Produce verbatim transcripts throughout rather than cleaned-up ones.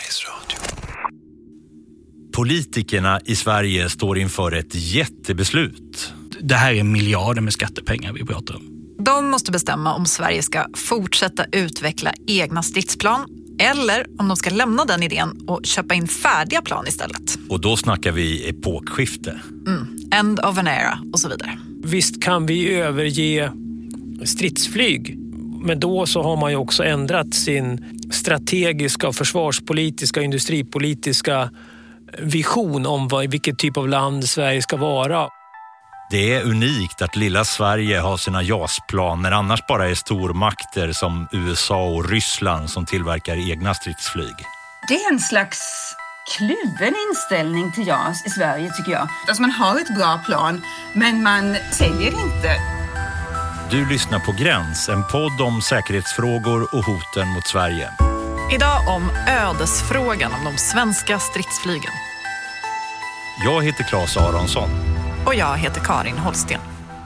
Sveriges Radio. Politikerna i Sverige står inför ett jättebeslut. Det här är miljarder med skattepengar vi pratar om. De måste bestämma om Sverige ska fortsätta utveckla egna stridsplan eller om de ska lämna den idén och köpa in färdiga plan istället. Och då snackar vi epokskifte. Mm. End of an era och så vidare. Visst kan vi överge stridsflyg, men då så har man ju också ändrat sin strategiska, försvarspolitiska, industripolitiska vision om vad, vilket typ av land Sverige ska vara. Det är unikt att lilla Sverige har sina JAS-plan när annars bara är stormakter som U S A och Ryssland som tillverkar egna stridsflyg. Det är en slags kluven inställning till JAS i Sverige tycker jag. Alltså man har ett bra plan men man säljer inte. Du lyssnar på Gräns, en podd om säkerhetsfrågor och hoten mot Sverige. Idag om ödesfrågan om de svenska stridsflygen. Jag heter Claes Aronsson. Och jag heter Karin Holsten.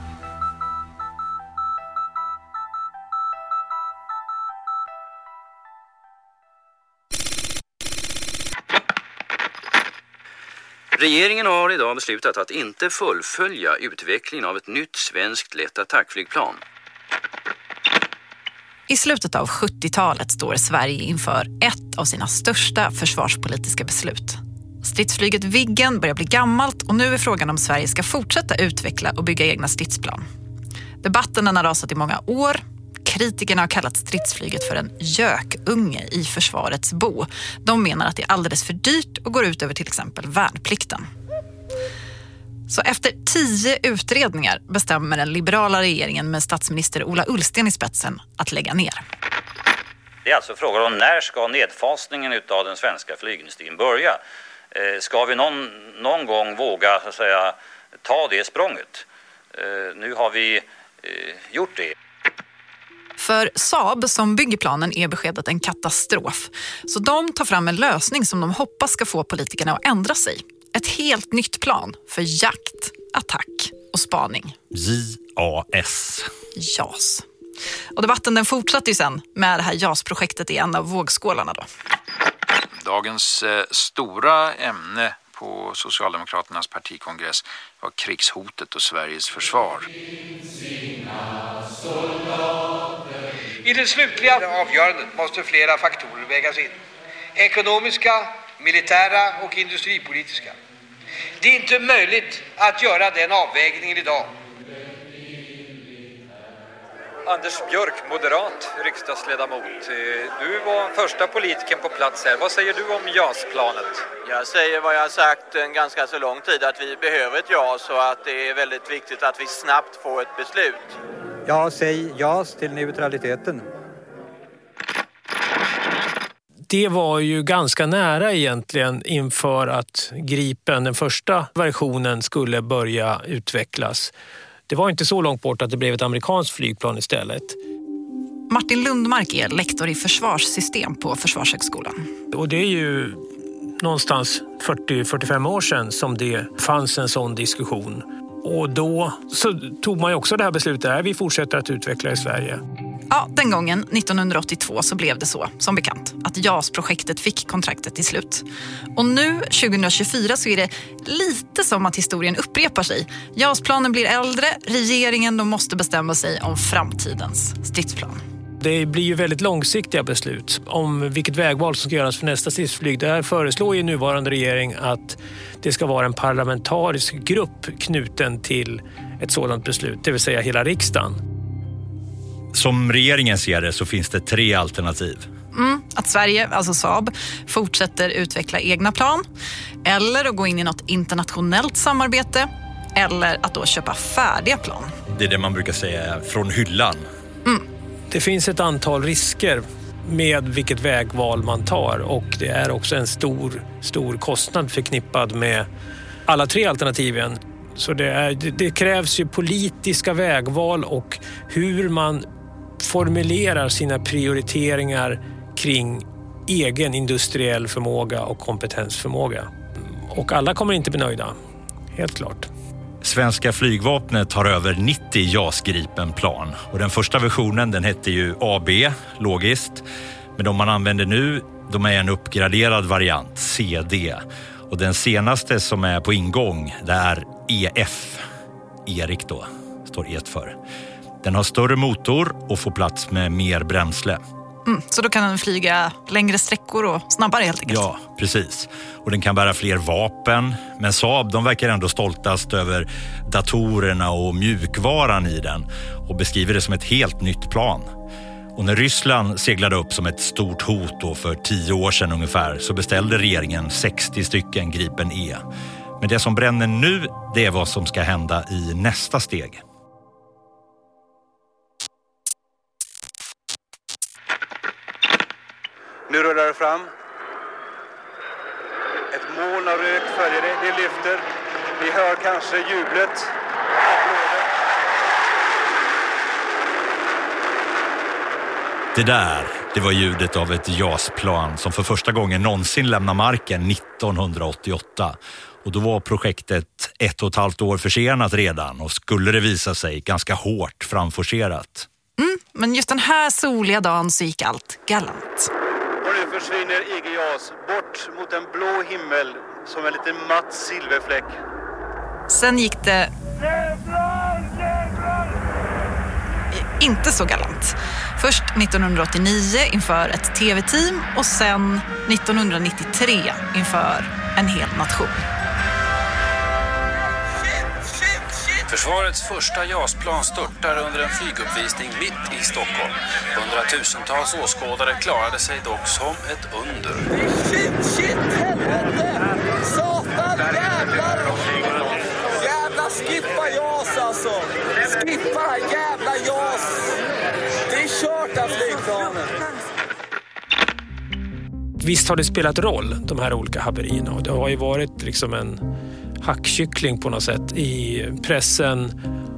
Regeringen har idag beslutat att inte fullfölja utvecklingen av ett nytt svenskt lätt attackflygplan. I slutet av sjuttiotalet står Sverige inför ett av sina största försvarspolitiska beslut. Stridsflyget Viggen börjar bli gammalt och nu är frågan om Sverige ska fortsätta utveckla och bygga egna stridsplan. Debatten har rasat i många år. Kritikerna har kallat stridsflyget för en gökunge i försvarets bo. De menar att det är alldeles för dyrt och går ut över till exempel värnplikten. Så efter tio utredningar bestämmer den liberala regeringen med statsminister Ola Ullsten i spetsen att lägga ner. Det är alltså frågan om när ska nedfasningen av den svenska flygindustrin börja? Ska vi någon, någon gång våga så att säga, ta det språnget? Nu har vi gjort det. För Saab som bygger planen är beskedet en katastrof. Så de tar fram en lösning som de hoppas ska få politikerna att ändra sig. Ett helt nytt plan för jakt, attack och spaning. J A S. JAS. Och debatten den fortsatte ju sen med det här JAS-projektet i en av vågskålarna då. Dagens eh, stora ämne på Socialdemokraternas partikongress var krigshotet och Sveriges försvar. I det slutliga avgörandet måste flera faktorer vägas in. Ekonomiska, militära och industripolitiska. Det är inte möjligt att göra den avvägningen idag. Anders Björk, moderat riksdagsledamot. Du var första politikern på plats här. Vad säger du om JAS-planet? Jag säger vad jag har sagt en ganska så lång tid, att vi behöver ett JAS och att det är väldigt viktigt att vi snabbt får ett beslut. Ja, säg JAS till neutraliteten. Det var ju ganska nära egentligen inför att Gripen, den första versionen, skulle börja utvecklas. Det var inte så långt bort att det blev ett amerikanskt flygplan istället. Martin Lundmark är lektor i försvarssystem på Försvarshögskolan. Och det är ju någonstans fyrtio till fyrtiofem år sedan som det fanns en sån diskussion. Och då så tog man ju också det här beslutet att vi fortsätter att utveckla i Sverige. Ja, den gången, nittonhundraåttiotvå, så blev det så, som bekant, att JAS-projektet fick kontraktet till slut. Och nu, tjugohundratjugofyra, så är det lite som att historien upprepar sig. JAS-planen blir äldre, regeringen de måste bestämma sig om framtidens stridsplan. Det blir ju väldigt långsiktiga beslut om vilket vägval som ska göras för nästa stridsflyg. Där föreslår ju nuvarande regering att det ska vara en parlamentarisk grupp knuten till ett sådant beslut, det vill säga hela riksdagen. Som regeringen ser det så finns det tre alternativ. Mm, att Sverige, alltså Saab, fortsätter utveckla egna plan, eller att gå in i något internationellt samarbete, eller att då köpa färdiga plan. Det är det man brukar säga från hyllan. Mm. Det finns ett antal risker med vilket vägval man tar, och det är också en stor, stor kostnad förknippad med alla tre alternativen. Så det, är, det, det krävs ju politiska vägval och hur man formulerar sina prioriteringar kring egen industriell förmåga och kompetensförmåga. Och alla kommer inte bli nöjda, helt klart. Svenska flygvapnet har över nittio JAS Gripen-plan. Och den första versionen den hette ju A B, logiskt. Men de man använder nu de är en uppgraderad variant, C D. Och den senaste som är på ingång, det är E F. Erik då, står E för. Den har större motor och får plats med mer bränsle. Mm, så då kan den flyga längre sträckor och snabbare helt enkelt. Ja, precis. Och den kan bära fler vapen. Men Saab, de verkar ändå stoltast över datorerna och mjukvaran i den och beskriver det som ett helt nytt plan. Och när Ryssland seglade upp som ett stort hot då för tio år sedan ungefär så beställde regeringen sextio stycken Gripen E. Men det som bränner nu, det är vad som ska hända i nästa steg. Nu rullar det fram. Ett moln av rök följer det. Det lyfter. Vi hör kanske jublet. Det där, det var ljudet av ett JAS-plan som för första gången någonsin lämnar marken nittonhundraåttioåtta. Och då var projektet ett och ett halvt år försenat redan och skulle det visa sig ganska hårt framforcerat. Mm, men just den här soliga dagen så gick allt galant. Och nu försvinner I G JAS bort mot en blå himmel som en liten matt silverfläck. Sen gick det inte så galant. Först nittonhundraåttionio inför ett tv-team och sen nittonhundranittiotre inför en hel nation. Försvarets första JAS-plan störtar under en flyguppvisning mitt i Stockholm. Hundratusentals åskådare klarade sig dock som ett under. Shit, shit, helvete! Satan, jävlar! Jävla skippa JAS alltså! Skippa jävla JAS! Det är kört av flygplanen! Visst har det spelat roll, de här olika haverierna. Och det har ju varit liksom en hackkyckling på något sätt i pressen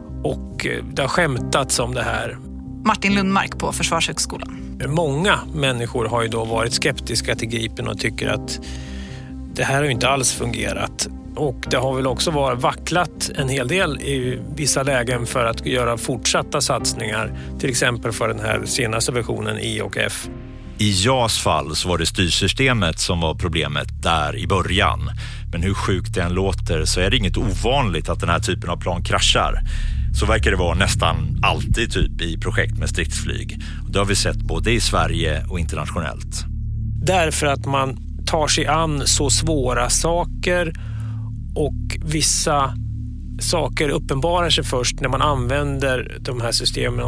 och det har skämtats om det här. Martin Lundmark på Försvarshögskolan. Många människor har ju då varit skeptiska till Gripen och tycker att det här har ju inte alls fungerat. Och det har väl också varit vacklat en hel del i vissa lägen för att göra fortsatta satsningar. Till exempel för den här senaste versionen E och F. I JAS fall så var det styrsystemet som var problemet där i början. Men hur sjukt det än låter så är det inget ovanligt att den här typen av plan kraschar. Så verkar det vara nästan alltid typ i projekt med stridsflyg. Och det har vi sett både i Sverige och internationellt. Därför att man tar sig an så svåra saker och vissa saker uppenbarar sig först när man använder de här systemen.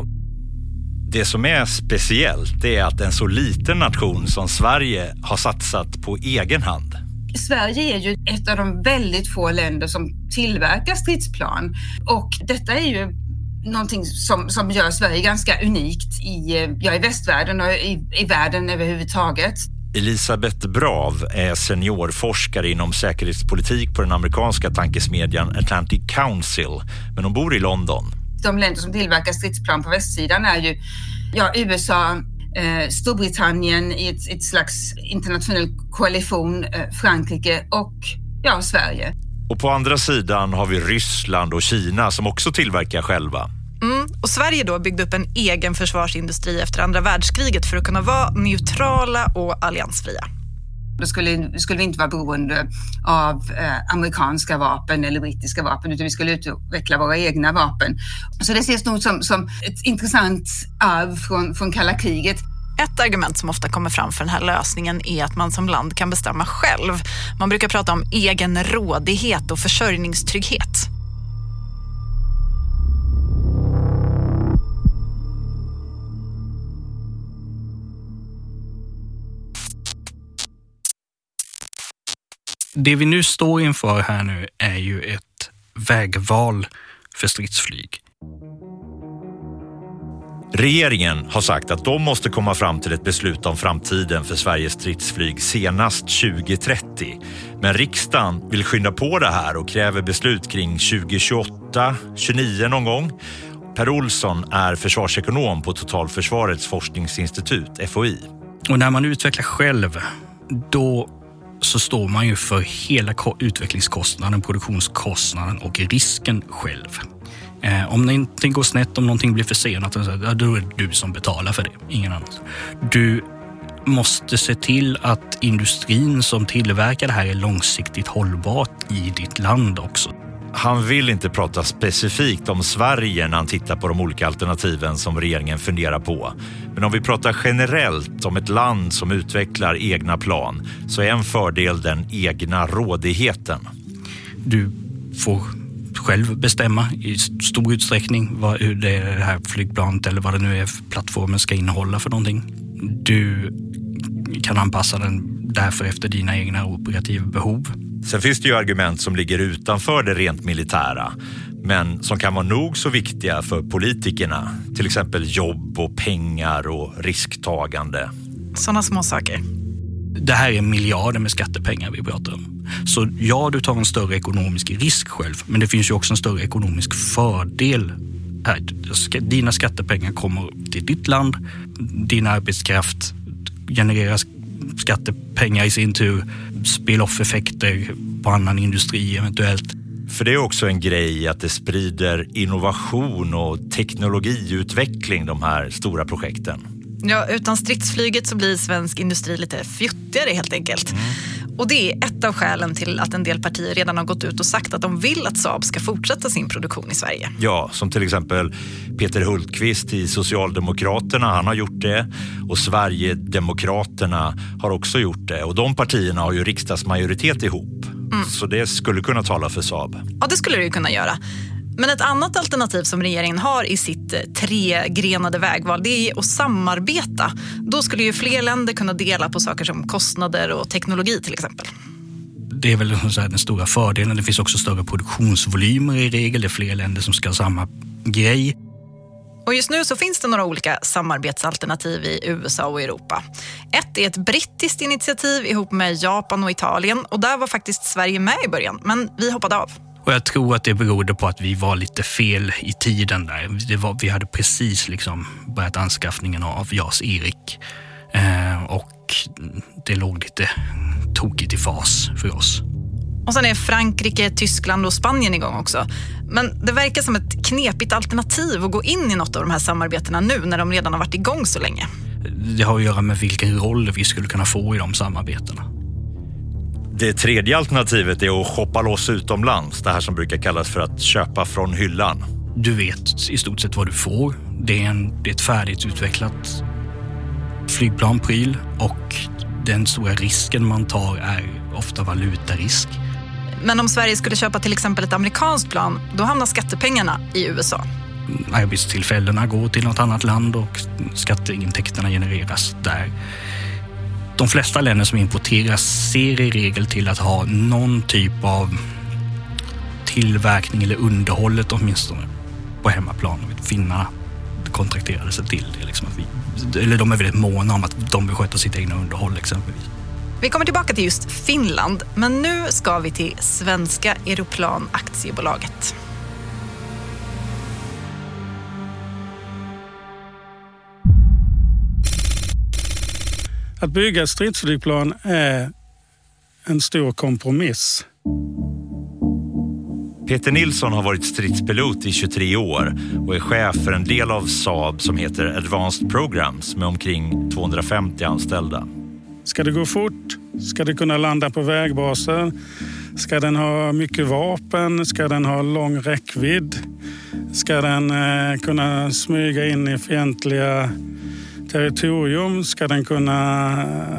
Det som är speciellt är att en så liten nation som Sverige har satsat på egen hand. Sverige är ju ett av de väldigt få länder som tillverkar stridsplan. Och detta är ju någonting som, som gör Sverige ganska unikt i, ja, i västvärlden och i, i världen överhuvudtaget. Elisabeth Brav är seniorforskare inom säkerhetspolitik på den amerikanska tankesmedjan Atlantic Council, men hon bor i London. De länder som tillverkar stridsplan på västsidan är ju ja, U S A, eh, Storbritannien i ett, ett slags internationell koalition, eh, Frankrike och ja, Sverige. Och på andra sidan har vi Ryssland och Kina som också tillverkar själva. Mm, och Sverige då byggde upp en egen försvarsindustri efter andra världskriget för att kunna vara neutrala och alliansfria. Då skulle, skulle vi inte vara beroende av eh, amerikanska vapen eller brittiska vapen, utan vi skulle utveckla våra egna vapen. Så det ses nog som, som ett intressant arv från, från kalla kriget. Ett argument som ofta kommer fram för den här lösningen är att man som land kan bestämma själv. Man brukar prata om egen rådighet och försörjningstrygghet. Det vi nu står inför här nu är ju ett vägval för stridsflyg. Regeringen har sagt att de måste komma fram till ett beslut om framtiden för Sveriges stridsflyg senast tjugo trettio. Men riksdagen vill skynda på det här och kräver beslut kring tjugo tjugoåtta tjugonio någon gång. Per Olsson är försvarsekonom på Totalförsvarets forskningsinstitut, F O I. Och när man utvecklar själv, då så står man ju för hela utvecklingskostnaden, produktionskostnaden och risken själv. Eh, om någonting går snett, om någonting blir försenat, då är det du som betalar för det, ingen annan. Du måste se till att industrin som tillverkar det här är långsiktigt hållbart i ditt land också. Han vill inte prata specifikt om Sverige när han tittar på de olika alternativen som regeringen funderar på. Men om vi pratar generellt om ett land som utvecklar egna plan så är en fördel den egna rådigheten. Du får själv bestämma i stor utsträckning vad hur det, det här flygplanet eller vad det nu är plattformen ska innehålla för någonting. Du kan anpassa den därför efter dina egna operativa behov. Sen finns det ju argument som ligger utanför det rent militära, men som kan vara nog så viktiga för politikerna. Till exempel jobb och pengar och risktagande. Sådana små saker. Det här är miljarder med skattepengar vi pratar om. Så ja, du tar en större ekonomisk risk själv, men det finns ju också en större ekonomisk fördel här. Dina skattepengar kommer till ditt land, din arbetskraft genererar skattepengar i sin tur, spill-off-effekter på annan industri eventuellt. För det är också en grej att det sprider innovation och teknologiutveckling, de här stora projekten. Ja, utan stridsflyget så blir svensk industri lite fjuttigare helt enkelt. Mm. Och det är ett av skälen till att en del partier redan har gått ut och sagt att de vill att Saab ska fortsätta sin produktion i Sverige. Ja, som till exempel Peter Hultqvist i Socialdemokraterna, han har gjort det. Och Sverigedemokraterna har också gjort det. Och de partierna har ju riksdagsmajoritet ihop. Mm. Så det skulle kunna tala för Saab. Ja, det skulle det ju kunna göra. Men ett annat alternativ som regeringen har i sitt tregrenade vägval, det är att samarbeta. Då skulle ju fler länder kunna dela på saker som kostnader och teknologi till exempel. Det är väl så här den stora fördelen. Det finns också större produktionsvolymer i regel. Det är fler länder som ska ha samma grej. Och just nu så finns det några olika samarbetsalternativ i U S A och Europa. Ett är ett brittiskt initiativ ihop med Japan och Italien. Och där var faktiskt Sverige med i början, men vi hoppade av. Och jag tror att det berodde på att vi var lite fel i tiden där. Det var, vi hade precis liksom börjat anskaffningen av JAS Erik. Eh, och det låg lite tokigt i fas för oss. Och sen är Frankrike, Tyskland och Spanien igång också. Men det verkar som ett knepigt alternativ att gå in i något av de här samarbetena nu när de redan har varit igång så länge. Det har att göra med vilken roll vi skulle kunna få i de samarbetena. Det tredje alternativet är att shoppa loss utomlands. Det här som brukar kallas för att köpa från hyllan. Du vet i stort sett vad du får. Det är, en, det är ett färdigt utvecklat flygplanpryl och den stora risken man tar är ofta valutarisk. Men om Sverige skulle köpa till exempel ett amerikanskt plan, då hamnar skattepengarna i U S A. Arbetstillfällena går till något annat land och skatteintäkterna genereras där. De flesta länder som importerar ser i regel till att ha någon typ av tillverkning eller underhållet åtminstone på hemmaplan. Finnarna kontrakterade sig till det. Liksom att vi, eller de är väldigt måna om att de vill sköta sitt egna underhåll exempelvis. Vi kommer tillbaka till just Finland, men nu ska vi till Svenska Aeroplan Aktiebolaget. Att bygga ett stridsflygplan är en stor kompromiss. Peter Nilsson har varit stridspilot i tjugotre år och är chef för en del av Saab som heter Advanced Programs med omkring tvåhundrafemtio anställda. Ska det gå fort? Ska det kunna landa på vägbaser? Ska den ha mycket vapen? Ska den ha lång räckvidd? Ska den eh, kunna smyga in i fientliga territorium? Ska den kunna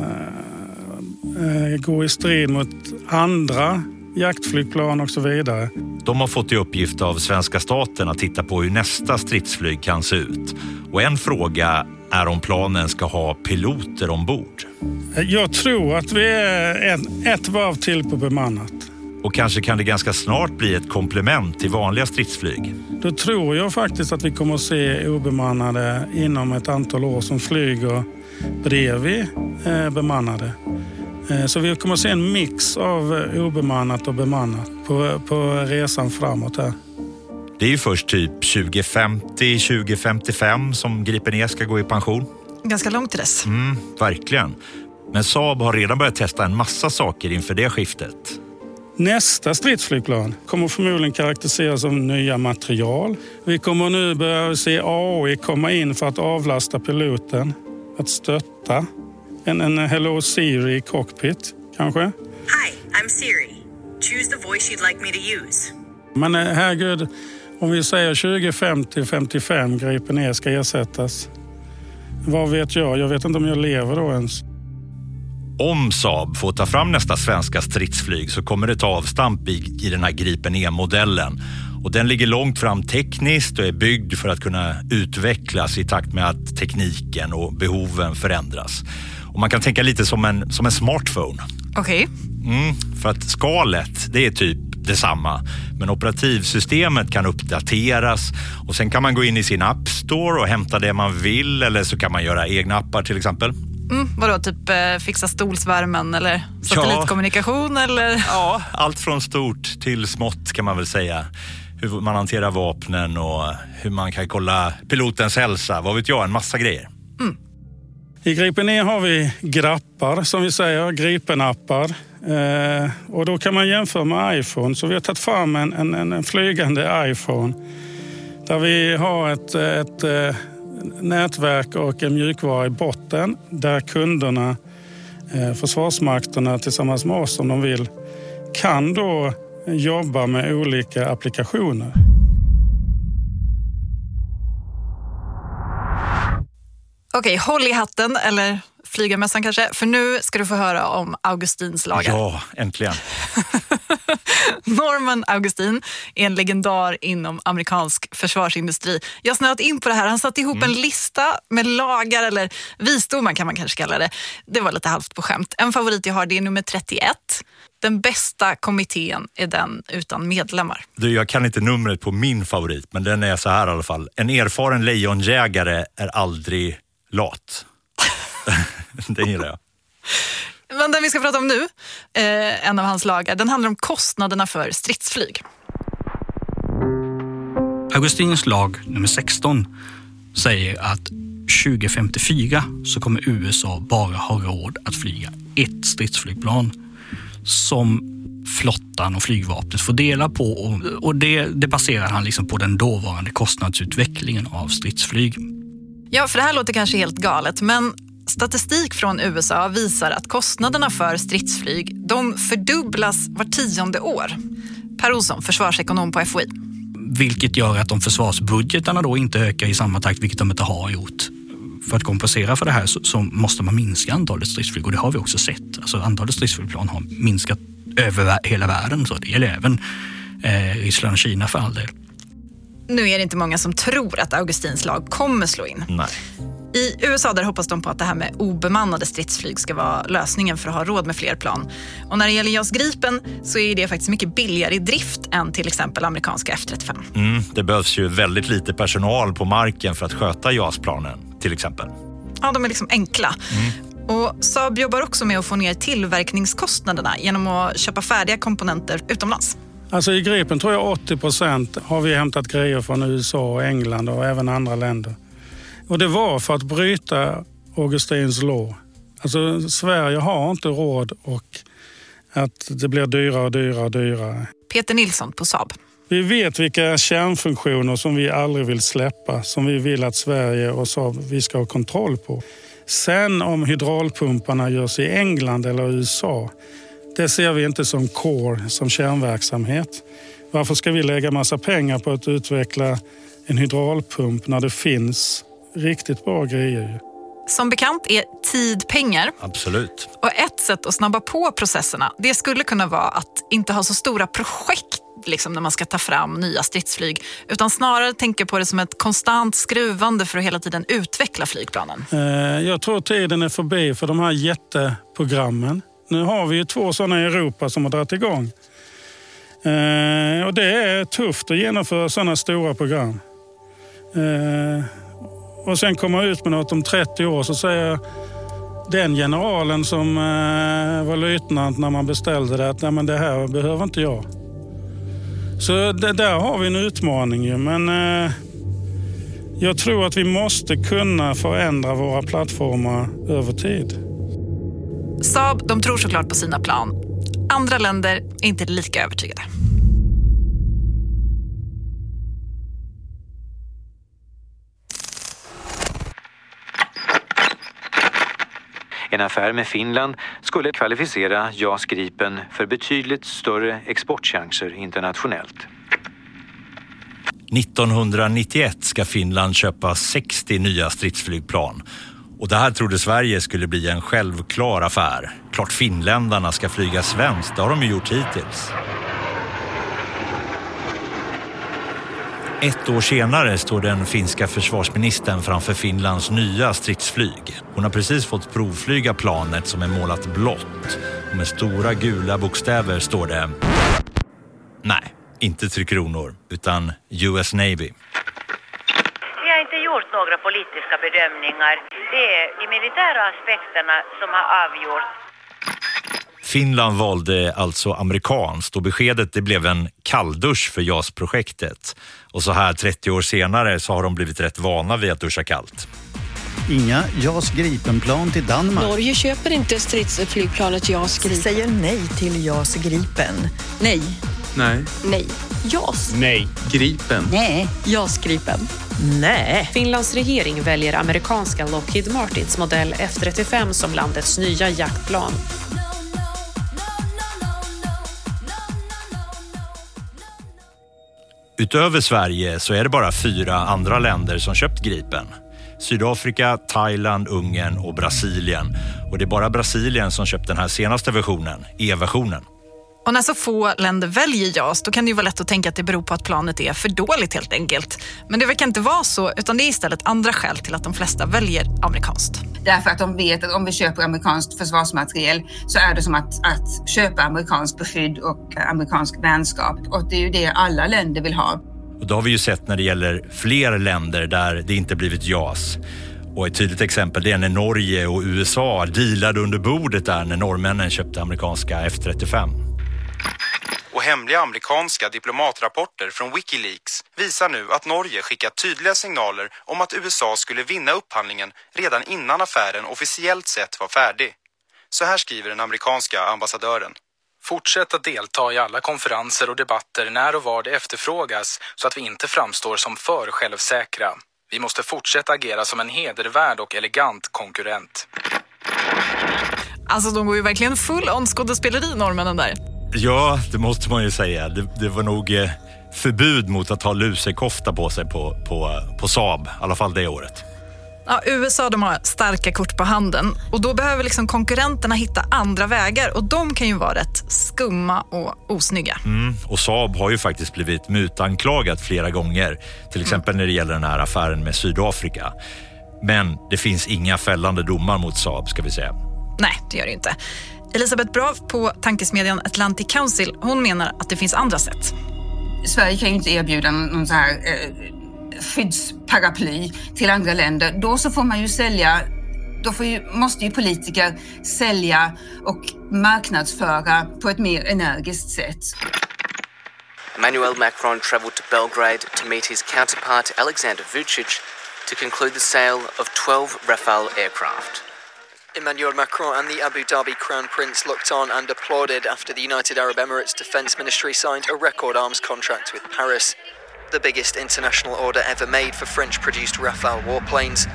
eh, gå i strid mot andra jaktflygplan och så vidare? De har fått i uppgift av svenska staten att titta på hur nästa stridsflyg kan se ut. Och en fråga är om planen ska ha piloter ombord. Jag tror att vi är ett, ett varv till på bemannat. Och kanske kan det ganska snart bli ett komplement till vanliga stridsflyg. Då tror jag faktiskt att vi kommer att se obemannade inom ett antal år som flyger bredvid eh, bemannade. Eh, så vi kommer att se en mix av obemannat och bemannat på, på resan framåt här. Det är ju först typ tjugo femtio tjugo femtiofem som Gripen E ska gå i pension. Ganska långt till dess. Mm, verkligen. Men Saab har redan börjat testa en massa saker inför det skiftet. Nästa stridsflygplan kommer förmodligen karaktäriseras som nya material. Vi kommer nu börja se A I komma in för att avlasta piloten, att stötta en, en Hello Siri cockpit kanske. Hi, I'm Siri. Choose the voice you'd like me to use. Men herregud, om vi säger tjugo femtio femtiofem Gripen E ska ersättas. Vad vet jag? Jag vet inte om jag lever då ens. Om Saab får ta fram nästa svenska stridsflyg så kommer det ta avstamp i, i den här Gripen E-modellen. Och den ligger långt fram tekniskt och är byggd för att kunna utvecklas i takt med att tekniken och behoven förändras. Och man kan tänka lite som en, som en smartphone. Okej. Okay. Mm, för att skalet, det är typ detsamma. Men operativsystemet kan uppdateras och sen kan man gå in i sin App Store och hämta det man vill, eller så kan man göra egna appar till exempel. Mm, vadå, typ eh, fixa stolsvärmen eller satellitkommunikation? Ja. Eller? Ja, allt från stort till smått kan man väl säga. Hur man hanterar vapnen och hur man kan kolla pilotens hälsa. Vad vet jag, en massa grejer. Mm. I Gripen E har vi grappar som vi säger, Gripen-appar. Eh, och då kan man jämföra med iPhone. Så vi har tagit fram en, en, en flygande iPhone. Där vi har ett, ett, ett nätverk och en mjukvara i botten. Där kunderna, eh, försvarsmakterna tillsammans med oss om de vill, kan då jobba med olika applikationer. Okej, håll i hatten, eller flygarmässan kanske, för nu ska du få höra om Augustins lagar. Ja, äntligen. Norman Augustin är en legendar inom amerikansk försvarsindustri. Jag har snöat in på det här. Han satt ihop mm. en lista med lagar, eller visdomar kan man kanske kalla det. Det var lite halvt på skämt. En favorit jag har, det är nummer trettioett. Den bästa kommittén är den utan medlemmar. Du, jag kan inte numret på min favorit, men den är så här i alla fall. En erfaren lejonjägare är aldrig lat. Det gillar jag. Men den vi ska prata om nu, eh, en av hans lagar, den handlar om kostnaderna för stridsflyg. Augustins lag nummer sexton säger att tjugo femtiofyra så kommer U S A bara ha råd att flyga ett stridsflygplan som flottan och flygvapnet får dela på, och, och det, det baserar han liksom på den dåvarande kostnadsutvecklingen av stridsflyg. Ja, för det här låter kanske helt galet, men statistik från U S A visar att kostnaderna för stridsflyg, de fördubblas var tionde år. Per Olsson, försvarsekonom på F O I. Vilket gör att de försvarsbudgetarna då inte ökar i samma takt, vilket de inte har gjort. För att kompensera för det här så, så måste man minska antalet stridsflyg, och det har vi också sett. Alltså antalet stridsflygplan har minskat över hela världen, så det gäller även eh, Ryssland och Kina för all del. Nu är det inte många som tror att Augustins lag kommer slå in. Nej. I U S A där hoppas de på att det här med obemannade stridsflyg ska vara lösningen för att ha råd med fler plan. Och när det gäller JAS Gripen så är det faktiskt mycket billigare i drift än till exempel amerikanska F trettiofem. Mm, det behövs ju väldigt lite personal på marken för att sköta JAS-planen till exempel. Ja, de är liksom enkla. Mm. Och Saab jobbar också med att få ner tillverkningskostnaderna genom att köpa färdiga komponenter utomlands. Alltså i Gripen tror jag åttio procent har vi hämtat grejer från U S A och England och även andra länder. Och det var för att bryta Augustins lag. Alltså Sverige har inte råd, och att det blir dyrare och dyrare och dyrare. Peter Nilsson på Saab. Vi vet vilka kärnfunktioner som vi aldrig vill släppa, som vi vill att Sverige och Saab vi ska ha kontroll på. Sen om hydraulpumparna görs i England eller U S A, det ser vi inte som core, som kärnverksamhet. Varför ska vi lägga massa pengar på att utveckla en hydraulpump när det finns riktigt bra grejer? Som bekant är tid pengar. Absolut. Och ett sätt att snabba på processerna, det skulle kunna vara att inte ha så stora projekt liksom, när man ska ta fram nya stridsflyg, utan snarare tänka på det som ett konstant skruvande för att hela tiden utveckla flygplanen. Jag tror tiden är förbi för de här jätteprogrammen. Nu har vi ju två sådana i Europa som har dragit igång. Och det är tufft att genomföra sådana stora program. Och sen komma ut med något om trettio år, så säger den generalen som var löjtnant när man beställde det att nej, men det här behöver inte jag. Så det, där har vi en utmaning ju, men eh, jag tror att vi måste kunna förändra våra plattformar över tid. Saab, de tror såklart på sina plan. Andra länder är inte lika övertygade. En affär med Finland skulle kvalificera JAS Gripen för betydligt större exportchanser internationellt. nittonhundranittioett ska Finland köpa sextio nya stridsflygplan. Och det här trodde Sverige skulle bli en självklar affär. Klart finländarna ska flyga svenskt, det har de ju gjort hittills. Ett år senare står den finska försvarsministern framför Finlands nya stridsflyg. Hon har precis fått provflyga planet som är målat blått. Och med stora gula bokstäver står det... Nej, inte Tre Kronor, utan U S Navy. Vi har inte gjort några politiska bedömningar. Det är de militära aspekterna som har avgjort. Finland valde alltså amerikanskt och beskedet det blev en kalldusch för JAS-projektet. Och så här trettio år senare så har de blivit rätt vana vid att duscha kallt. Inga JAS Gripen-plan till Danmark. Norge köper inte stridsflygplanet JAS Gripen. Säger nej till JAS Gripen. Nej. Nej. Nej. JAS. Nej. Gripen. Nej. JAS Gripen. Nej. Finlands regering väljer amerikanska Lockheed Martins modell F trettiofem som landets nya jaktplan. Utöver Sverige så är det bara fyra andra länder som köpt Gripen. Sydafrika, Thailand, Ungern och Brasilien. Och det är bara Brasilien som köpt den här senaste versionen, E-versionen. Och när så få länder väljer JAS, då kan det ju vara lätt att tänka att det beror på att planet är för dåligt helt enkelt. Men det verkar inte vara så, utan det är istället andra skäl till att de flesta väljer amerikanskt. Därför att de vet att om vi köper amerikanskt försvarsmateriel så är det som att, att köpa amerikanskt beskydd och amerikansk vänskap. Och det är ju det alla länder vill ha. Och då har vi ju sett när det gäller fler länder där det inte blivit JAS. Och ett tydligt exempel det är när Norge och U S A dealade under bordet där när norrmännen köpte amerikanska F trettiofem. Och hemliga amerikanska diplomatrapporter från Wikileaks visar nu att Norge skickat tydliga signaler om att U S A skulle vinna upphandlingen redan innan affären officiellt sett var färdig. Så här skriver den amerikanska ambassadören. Fortsätt att delta i alla konferenser och debatter när och var det efterfrågas så att vi inte framstår som för självsäkra. Vi måste fortsätta agera som en hedervärd och elegant konkurrent. Alltså de går ju verkligen full on skådespeleri, norrmännen där. Ja, det måste man ju säga. Det, det var nog eh, förbud mot att ha lusekofta på sig på, på, på Saab, i alla fall det året. Ja, U S A de har starka kort på handen och då behöver liksom konkurrenterna hitta andra vägar och de kan ju vara rätt skumma och osnygga. Mm, och Saab har ju faktiskt blivit mutanklagat flera gånger, till exempel mm. när det gäller den här affären med Sydafrika. Men det finns inga fällande domar mot Saab, ska vi säga. Nej, det gör det inte. Elisabeth Brav på tankesmedjan Atlantic Council, hon menar att det finns andra sätt. Sverige kan ju inte erbjuda någon så här eh, skyddsparaply till andra länder. Då så får man ju sälja, då får ju, måste ju politiker sälja och marknadsföra på ett mer energiskt sätt. Emmanuel Macron travelled to Belgrade to meet his counterpart Alexander Vučić to conclude the sale of twelve Rafale aircraft. Emmanuel Macron and the Abu Dhabi Crown Prince looked on and applauded after the United Arab Emirates Defence Ministry signed a record arms contract with Paris, the biggest international order ever made for French-produced Rafale warplanes.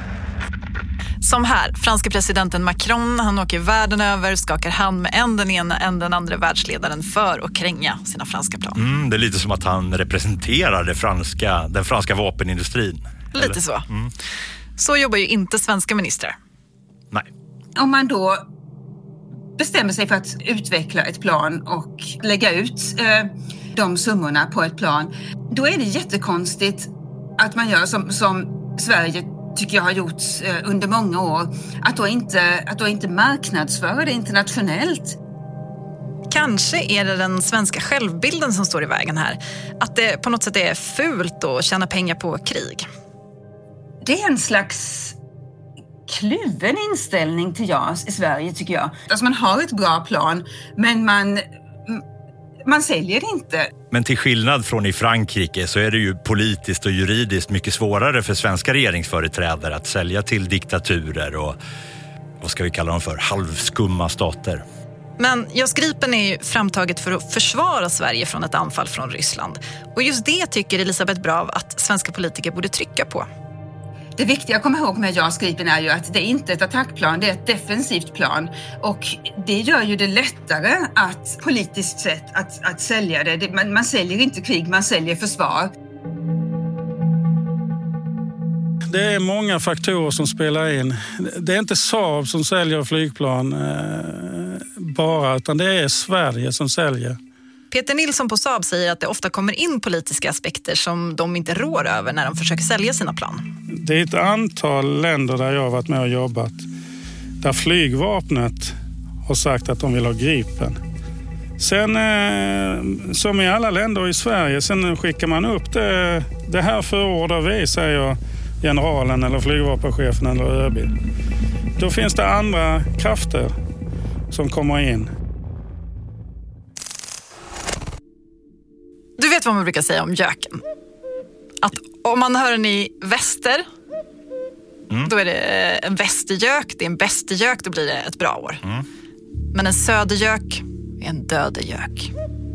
Som här, franska presidenten Macron, han åker världen över, skakar hand med en den ena än den andra världsledaren för att kränga sina franska plan. Mm, det är lite som att han representerar det franska, den franska vapenindustrin. Lite eller? så. Mm. Så jobbar ju inte svenska ministrar. Nej. Om man då bestämmer sig för att utveckla ett plan och lägga ut eh, de summorna på ett plan, då är det jättekonstigt att man gör som, som Sverige tycker jag har gjort eh, under många år, att då, inte, att då inte marknadsföra det internationellt. Kanske är det den svenska självbilden som står i vägen här. Att det på något sätt är fult att tjäna pengar på krig. Det är en slags kluven inställning till JAS i Sverige, tycker jag. Alltså man har ett bra plan, men man, man säljer det inte. Men till skillnad från i Frankrike så är det ju politiskt och juridiskt mycket svårare för svenska regeringsföreträdare att sälja till diktaturer och, vad ska vi kalla dem för, halvskumma stater. Men JAS Gripen är ju framtaget för att försvara Sverige från ett anfall från Ryssland. Och just det tycker Elisabeth Brav att svenska politiker borde trycka på. Det viktiga att komma ihåg med JAS Gripen är ju att det är inte ett attackplan, det är ett defensivt plan. Och det gör ju det lättare att politiskt sett att, att sälja det. det man, man säljer inte krig, man säljer försvar. Det är många faktorer som spelar in. Det är inte Saab som säljer flygplan eh, bara, utan det är Sverige som säljer. Peter Nilsson på Saab säger att det ofta kommer in politiska aspekter som de inte rår över när de försöker sälja sina plan. Det är ett antal länder där jag har varit med och jobbat där flygvapnet har sagt att de vill ha Gripen. Sen, eh, som i alla länder i Sverige, sen skickar man upp det, det här förordar vi, säger generalen eller flygvapenchefen eller ÖB. Då finns det andra krafter som kommer in. Du vet vad man brukar säga om göken. Att om man hör den i väster, mm. då är det en västergök, det är en bästergök, då blir det ett bra år. Mm. Men en södergök är en dödegök.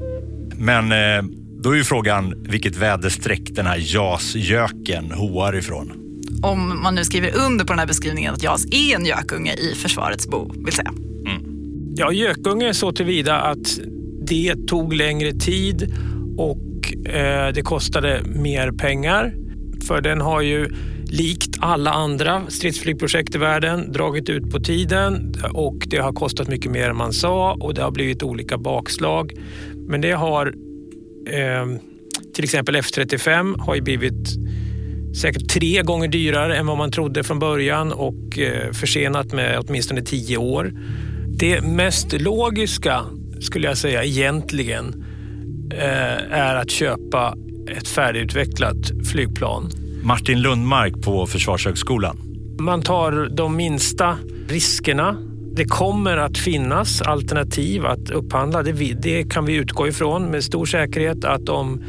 Men eh, då är ju frågan vilket väderstreck den här JAS-göken hoar ifrån. Om man nu skriver under på den här beskrivningen att JAS är en gökunge i försvarets bo, vill säga. Mm. Ja, gökunge är så tillvida att det tog längre tid och eh, det kostade mer pengar. För den har ju likt alla andra stridsflygprojekt i världen dragit ut på tiden och det har kostat mycket mer än man sa och det har blivit olika bakslag. Men det har eh, till exempel F trettiofem har ju blivit säkert tre gånger dyrare än vad man trodde från början och eh, försenat med åtminstone tio år. Det mest logiska skulle jag säga egentligen eh, är att köpa ett färdigutvecklat flygplan. Martin Lundmark på Försvarshögskolan. Man tar de minsta riskerna. Det kommer att finnas alternativ att upphandla. Det, det kan vi utgå ifrån med stor säkerhet att om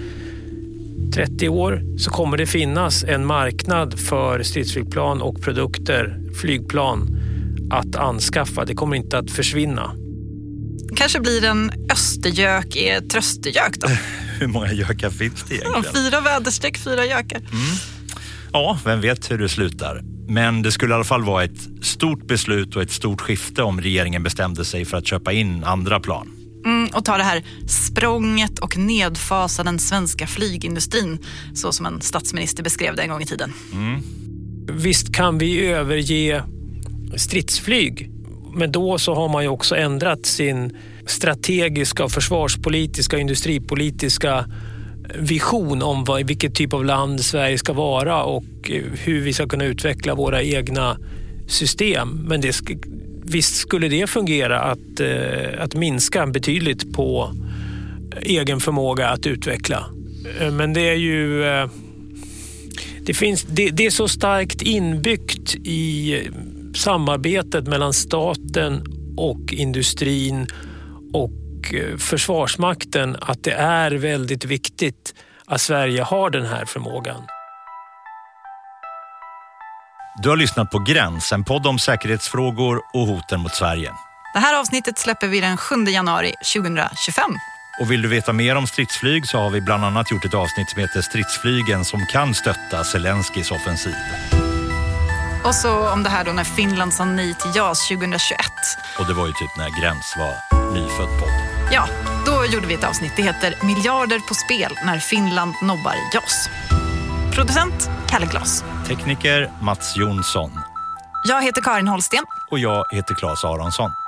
trettio år så kommer det finnas en marknad för stridsflygplan och produkter, flygplan att anskaffa. Det kommer inte att försvinna. Kanske blir en östergök i ett tröstergök då? Hur många gökar finns det egentligen? Fyra väderstreck, fyra gökar. Mm. Ja, vem vet hur det slutar. Men det skulle i alla fall vara ett stort beslut och ett stort skifte om regeringen bestämde sig för att köpa in andra plan. Mm, och ta det här språnget och nedfasa den svenska flygindustrin så som en statsminister beskrev det en gång i tiden. Mm. Visst kan vi överge stridsflyg, men då så har man ju också ändrat sin strategiska, försvarspolitiska och industripolitiska vision om vad, vilket typ av land Sverige ska vara och hur vi ska kunna utveckla våra egna system. Men det, visst skulle det fungera att, att minska betydligt på egen förmåga att utveckla. Men det är ju det, finns, det, det är så starkt inbyggt i samarbetet mellan staten och industrin och Försvarsmakten att det är väldigt viktigt att Sverige har den här förmågan. Du har lyssnat på Gräns, en podd om säkerhetsfrågor och hoten mot Sverige. Det här avsnittet släpper vi den sjunde januari tjugohundratjugofem. Och vill du veta mer om stridsflyg så har vi bland annat gjort ett avsnitt som heter Stridsflygen som kan stötta Zelenskis offensiv. Och så om det här då när Finland sa nej till JAS tjugohundratjugoett. Och det var ju typ när Gräns var nyfödd podd. Ja, då gjorde vi ett avsnitt. Det heter Miljarder på spel när Finland nobbar JAS. Producent Kalle Glas. Tekniker Mats Jonsson. Jag heter Karin Holsten. Och jag heter Claes Aronsson.